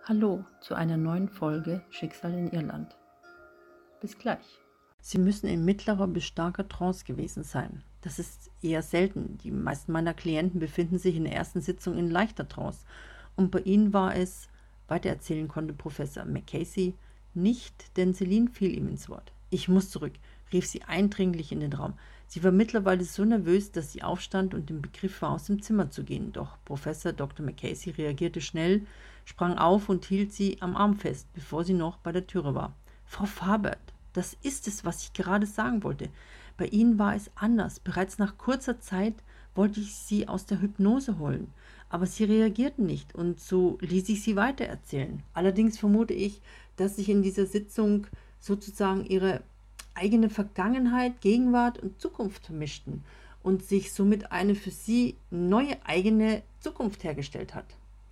Hallo zu einer neuen Folge Schicksal in Irland. Bis gleich. Sie müssen in mittlerer bis starker Trance gewesen sein. Das ist eher selten. Die meisten meiner Klienten befinden sich in der ersten Sitzung in leichter Trance. Und bei ihnen war es, weiter erzählen konnte Professor Macasey, nicht, denn Celine fiel ihm ins Wort. Ich muss zurück, rief sie eindringlich in den Raum. Sie war mittlerweile so nervös, dass sie aufstand und im Begriff war, aus dem Zimmer zu gehen. Doch Professor Dr. Macasey reagierte schnell, sprang auf und hielt sie am Arm fest, bevor sie noch bei der Türe war. Frau Fabert, das ist es, was ich gerade sagen wollte. Bei Ihnen war es anders. Bereits nach kurzer Zeit wollte ich Sie aus der Hypnose holen. Aber Sie reagierten nicht und so ließ ich Sie weitererzählen. Allerdings vermute ich, dass sich in dieser Sitzung sozusagen Ihre eigene Vergangenheit, Gegenwart und Zukunft vermischten und sich somit eine für Sie neue eigene Zukunft hergestellt hat.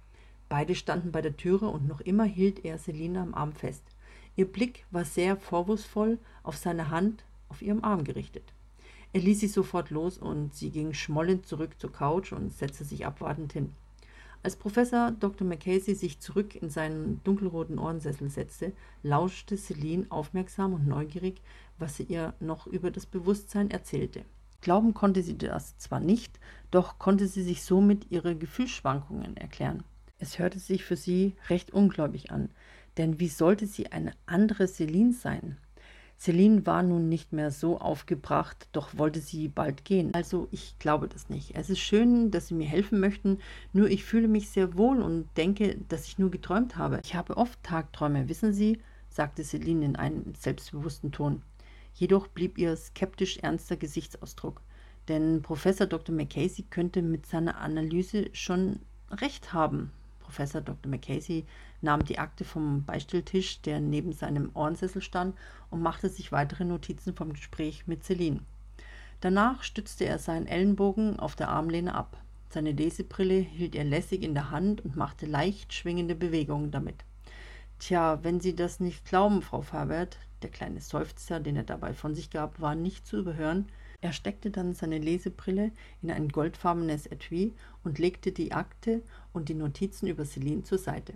Beide standen bei der Türe und noch immer hielt er Celine am Arm fest. Ihr Blick war sehr vorwurfsvoll auf seine Hand auf ihrem Arm gerichtet. Er ließ sie sofort los und sie ging schmollend zurück zur Couch und setzte sich abwartend hin. Als Professor Dr. Macasey sich zurück in seinen dunkelroten Ohrensessel setzte, lauschte Celine aufmerksam und neugierig, was er ihr noch über das Bewusstsein erzählte. Glauben konnte sie das zwar nicht, doch konnte sie sich somit ihre Gefühlsschwankungen erklären. Es hörte sich für sie recht ungläubig an, denn wie sollte sie eine andere Celine sein? Celine war nun nicht mehr so aufgebracht, doch wollte sie bald gehen. Also ich glaube das nicht. Es ist schön, dass Sie mir helfen möchten, nur ich fühle mich sehr wohl und denke, dass ich nur geträumt habe. Ich habe oft Tagträume, wissen Sie, sagte Celine in einem selbstbewussten Ton. Jedoch blieb ihr skeptisch ernster Gesichtsausdruck, denn Professor Dr. Macasey könnte mit seiner Analyse schon recht haben. Professor Dr. Macasey nahm die Akte vom Beistelltisch, der neben seinem Ohrensessel stand, und machte sich weitere Notizen vom Gespräch mit Celine. Danach stützte er seinen Ellenbogen auf der Armlehne ab. Seine Lesebrille hielt er lässig in der Hand und machte leicht schwingende Bewegungen damit. Tja, wenn Sie das nicht glauben, Frau Fabert, der kleine Seufzer, den er dabei von sich gab, war nicht zu überhören. Er steckte dann seine Lesebrille in ein goldfarbenes Etui und legte die Akte und die Notizen über Celine zur Seite.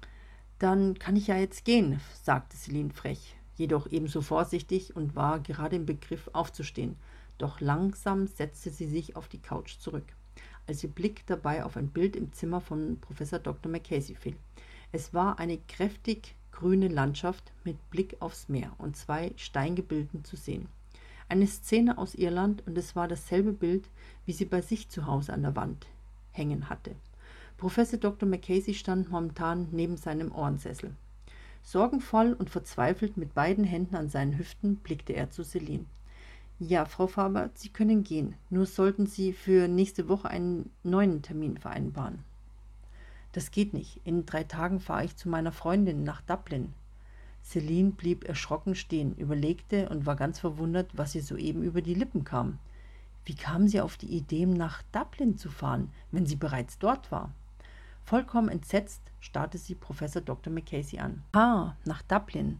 »Dann kann ich ja jetzt gehen«, sagte Celine frech, jedoch ebenso vorsichtig und war gerade im Begriff aufzustehen. Doch langsam setzte sie sich auf die Couch zurück, als ihr Blick dabei auf ein Bild im Zimmer von Professor Dr. Macasey fiel. Es war eine kräftig grüne Landschaft mit Blick aufs Meer und 2 Steingebilden zu sehen. Eine Szene aus Irland, und es war dasselbe Bild, wie sie bei sich zu Hause an der Wand hängen hatte. Professor Dr. Macasey stand momentan neben seinem Ohrensessel. Sorgenvoll und verzweifelt mit beiden Händen an seinen Hüften blickte er zu Celine. »Ja, Frau Faber, Sie können gehen, nur sollten Sie für nächste Woche einen neuen Termin vereinbaren.« »Das geht nicht. In 3 Tagen fahre ich zu meiner Freundin nach Dublin.« Celine blieb erschrocken stehen, überlegte und war ganz verwundert, was ihr soeben über die Lippen kam. Wie kam sie auf die Idee, nach Dublin zu fahren, wenn sie bereits dort war? Vollkommen entsetzt starrte sie Professor Dr. Macasey an. »Ah, nach Dublin.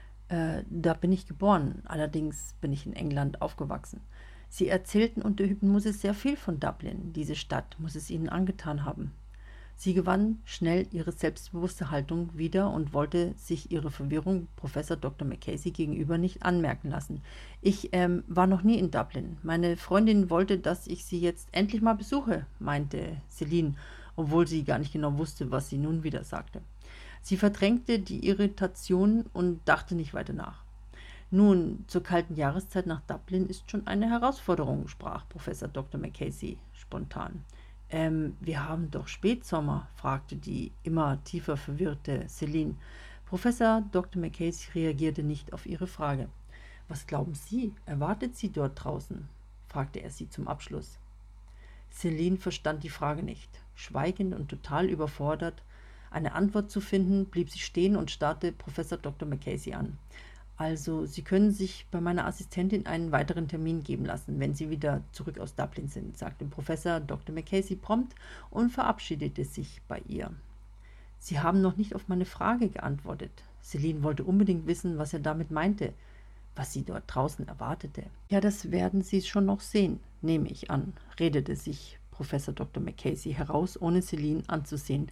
Da bin ich geboren, allerdings bin ich in England aufgewachsen. Sie erzählten unter Hypnose sehr viel von Dublin. Diese Stadt muss es Ihnen angetan haben.« Sie gewann schnell ihre selbstbewusste Haltung wieder und wollte sich ihre Verwirrung Professor Dr. Macasey gegenüber nicht anmerken lassen. »Ich war noch nie in Dublin. Meine Freundin wollte, dass ich sie jetzt endlich mal besuche«, meinte Celine, obwohl sie gar nicht genau wusste, was sie nun wieder sagte. Sie verdrängte die Irritation und dachte nicht weiter nach. »Nun, zur kalten Jahreszeit nach Dublin ist schon eine Herausforderung«, sprach Professor Dr. Macasey spontan. Wir haben doch Spätsommer«, fragte die immer tiefer verwirrte Celine. Professor Dr. Macasey reagierte nicht auf ihre Frage. »Was glauben Sie, erwartet Sie dort draußen?«, fragte er sie zum Abschluss. Celine verstand die Frage nicht. Schweigend und total überfordert, eine Antwort zu finden, blieb sie stehen und starrte Professor Dr. Macasey an. »Also, Sie können sich bei meiner Assistentin einen weiteren Termin geben lassen, wenn Sie wieder zurück aus Dublin sind«, sagte Professor Dr. Macasey prompt und verabschiedete sich bei ihr. »Sie haben noch nicht auf meine Frage geantwortet.« Celine wollte unbedingt wissen, was er damit meinte, was sie dort draußen erwartete. »Ja, das werden Sie schon noch sehen, nehme ich an«, redete sich Professor Dr. Macasey heraus, ohne Celine anzusehen,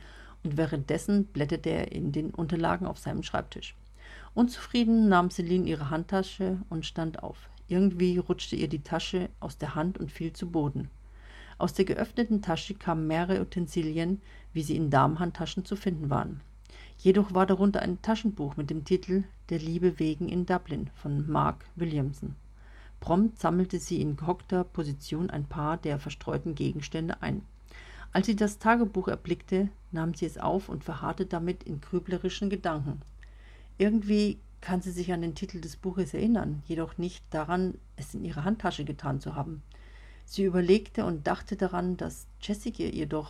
und währenddessen blätterte er in den Unterlagen auf seinem Schreibtisch. Unzufrieden nahm Celine ihre Handtasche und stand auf. Irgendwie rutschte ihr die Tasche aus der Hand und fiel zu Boden. Aus der geöffneten Tasche kamen mehrere Utensilien, wie sie in Damenhandtaschen zu finden waren. Jedoch war darunter ein Taschenbuch mit dem Titel »Der Liebe wegen in Dublin« von Mark Williamson. Prompt sammelte sie in gehockter Position ein paar der verstreuten Gegenstände ein. Als sie das Tagebuch erblickte, nahm sie es auf und verharrte damit in grüblerischen Gedanken. Irgendwie kann sie sich an den Titel des Buches erinnern, jedoch nicht daran, es in ihre Handtasche getan zu haben. Sie überlegte und dachte daran, dass Jessica ihr doch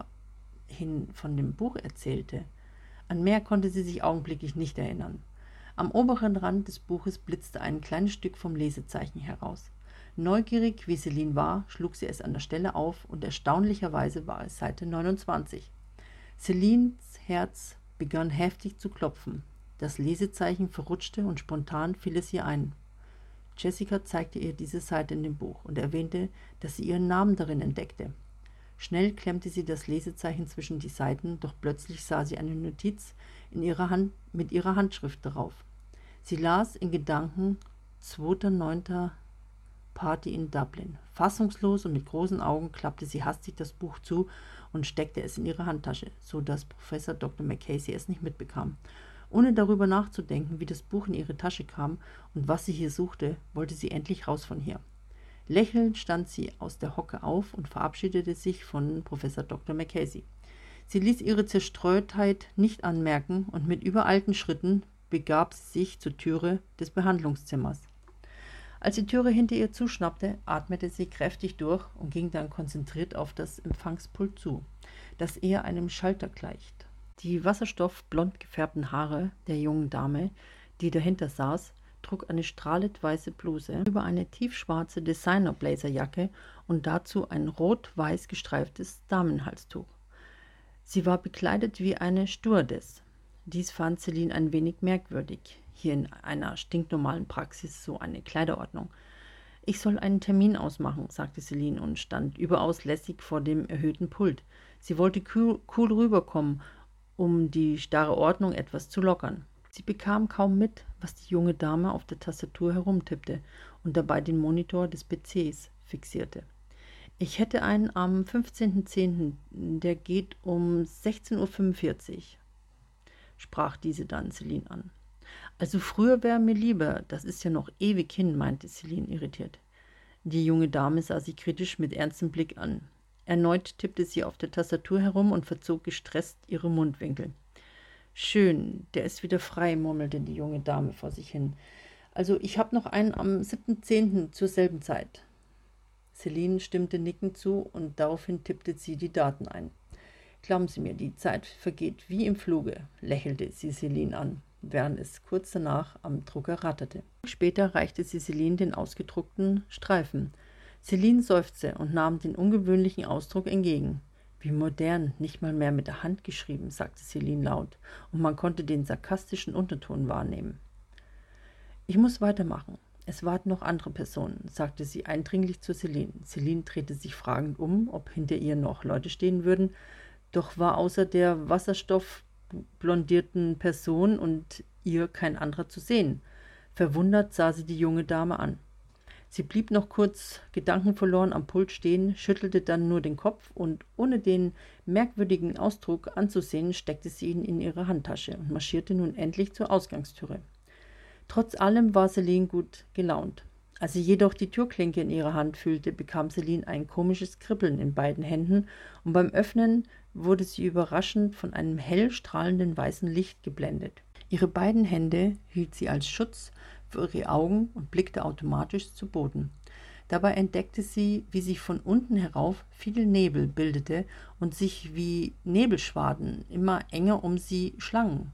vorhin von dem Buch erzählte. An mehr konnte sie sich augenblicklich nicht erinnern. Am oberen Rand des Buches blitzte ein kleines Stück vom Lesezeichen heraus. Neugierig, wie Celine war, schlug sie es an der Stelle auf und erstaunlicherweise war es Seite 29. Celines Herz begann heftig zu klopfen. Das Lesezeichen verrutschte und spontan fiel es ihr ein. Jessica zeigte ihr diese Seite in dem Buch und erwähnte, dass sie ihren Namen darin entdeckte. Schnell klemmte sie das Lesezeichen zwischen die Seiten, doch plötzlich sah sie eine Notiz in ihrer Hand mit ihrer Handschrift darauf. Sie las in Gedanken 2.9. Party in Dublin. Fassungslos und mit großen Augen klappte sie hastig das Buch zu und steckte es in ihre Handtasche, so dass Professor Dr. Mackenzie es nicht mitbekam. Ohne darüber nachzudenken, wie das Buch in ihre Tasche kam und was sie hier suchte, wollte sie endlich raus von hier. Lächelnd stand sie aus der Hocke auf und verabschiedete sich von Professor Dr. Mackenzie. Sie ließ ihre Zerstreutheit nicht anmerken und mit übereilten Schritten begab sie sich zur Türe des Behandlungszimmers. Als die Türe hinter ihr zuschnappte, atmete sie kräftig durch und ging dann konzentriert auf das Empfangspult zu, das eher einem Schalter gleicht. Die wasserstoffblond gefärbten Haare der jungen Dame, die dahinter saß, trug eine strahlend weiße Bluse über eine tiefschwarze Designer-Blazerjacke und dazu ein rot-weiß gestreiftes Damenhalstuch. Sie war bekleidet wie eine Stewardess. Dies fand Celine ein wenig merkwürdig. Hier in einer stinknormalen Praxis so eine Kleiderordnung. »Ich soll einen Termin ausmachen«, sagte Celine und stand überaus lässig vor dem erhöhten Pult. Sie wollte cool rüberkommen, um die starre Ordnung etwas zu lockern. Sie bekam kaum mit, was die junge Dame auf der Tastatur herumtippte und dabei den Monitor des PCs fixierte. »Ich hätte einen am 15.10., der geht um 16.45 Uhr«, sprach diese dann Celine an. »Also früher wäre mir lieber, das ist ja noch ewig hin«, meinte Celine irritiert. Die junge Dame sah sie kritisch mit ernstem Blick an. Erneut tippte sie auf der Tastatur herum und verzog gestresst ihre Mundwinkel. »Schön, der ist wieder frei«, murmelte die junge Dame vor sich hin. »Also ich habe noch einen am 7.10. zur selben Zeit.« Celine stimmte nickend zu und daraufhin tippte sie die Daten ein. »Glauben Sie mir, die Zeit vergeht wie im Fluge«, lächelte sie Celine an, während es kurz danach am Drucker ratterte. Später reichte sie Celine den ausgedruckten Streifen. Celine seufzte und nahm den ungewöhnlichen Ausdruck entgegen. »Wie modern, nicht mal mehr mit der Hand geschrieben«, sagte Celine laut, und man konnte den sarkastischen Unterton wahrnehmen. »Ich muss weitermachen. Es warten noch andere Personen«, sagte sie eindringlich zu Celine. Celine drehte sich fragend um, ob hinter ihr noch Leute stehen würden, doch war außer der wasserstoffblondierten Person und ihr kein anderer zu sehen. Verwundert sah sie die junge Dame an. Sie blieb noch kurz gedankenverloren am Pult stehen, schüttelte dann nur den Kopf und, ohne den merkwürdigen Ausdruck anzusehen, steckte sie ihn in ihre Handtasche und marschierte nun endlich zur Ausgangstüre. Trotz allem war Celine gut gelaunt. Als sie jedoch die Türklinke in ihrer Hand fühlte, bekam Celine ein komisches Kribbeln in beiden Händen und beim Öffnen wurde sie überraschend von einem hell strahlenden weißen Licht geblendet. Ihre beiden Hände hielt sie als Schutz für ihre Augen und blickte automatisch zu Boden. Dabei entdeckte sie, wie sich von unten herauf viel Nebel bildete und sich wie Nebelschwaden immer enger um sie schlangen.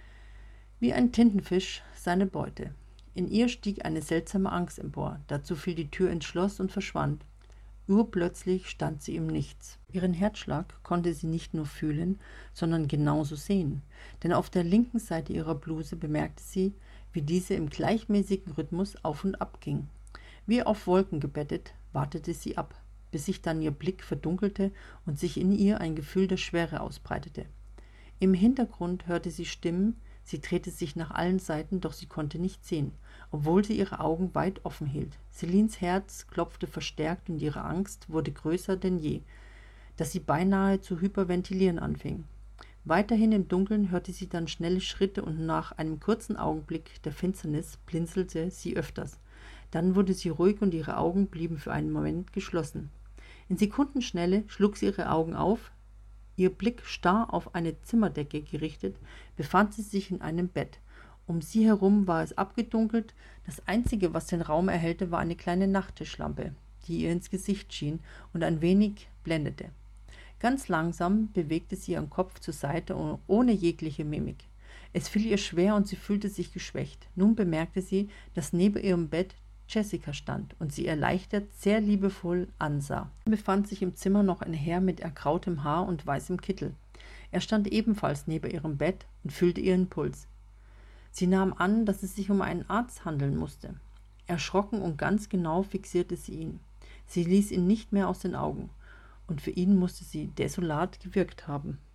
Wie ein Tintenfisch seine Beute. In ihr stieg eine seltsame Angst empor. Dazu fiel die Tür ins Schloss und verschwand. Urplötzlich stand sie im Nichts. Ihren Herzschlag konnte sie nicht nur fühlen, sondern genauso sehen. Denn auf der linken Seite ihrer Bluse bemerkte sie, wie diese im gleichmäßigen Rhythmus auf und ab ging. Wie auf Wolken gebettet, wartete sie ab, bis sich dann ihr Blick verdunkelte und sich in ihr ein Gefühl der Schwere ausbreitete. Im Hintergrund hörte sie Stimmen, sie drehte sich nach allen Seiten, doch sie konnte nichts sehen, obwohl sie ihre Augen weit offen hielt. Celines Herz klopfte verstärkt und ihre Angst wurde größer denn je, dass sie beinahe zu hyperventilieren anfing. Weiterhin im Dunkeln hörte sie dann schnelle Schritte und nach einem kurzen Augenblick der Finsternis blinzelte sie öfters. Dann wurde sie ruhig und ihre Augen blieben für einen Moment geschlossen. In Sekundenschnelle schlug sie ihre Augen auf. Ihr Blick starr auf eine Zimmerdecke gerichtet, befand sie sich in einem Bett. Um sie herum war es abgedunkelt. Das Einzige, was den Raum erhellte, war eine kleine Nachttischlampe, die ihr ins Gesicht schien und ein wenig blendete. Ganz langsam bewegte sie ihren Kopf zur Seite, ohne jegliche Mimik. Es fiel ihr schwer und sie fühlte sich geschwächt. Nun bemerkte sie, dass neben ihrem Bett Jessica stand und sie erleichtert sehr liebevoll ansah. Dann befand sich im Zimmer noch ein Herr mit ergrautem Haar und weißem Kittel. Er stand ebenfalls neben ihrem Bett und fühlte ihren Puls. Sie nahm an, dass es sich um einen Arzt handeln musste. Erschrocken und ganz genau fixierte sie ihn. Sie ließ ihn nicht mehr aus den Augen, und für ihn musste sie desolat gewirkt haben.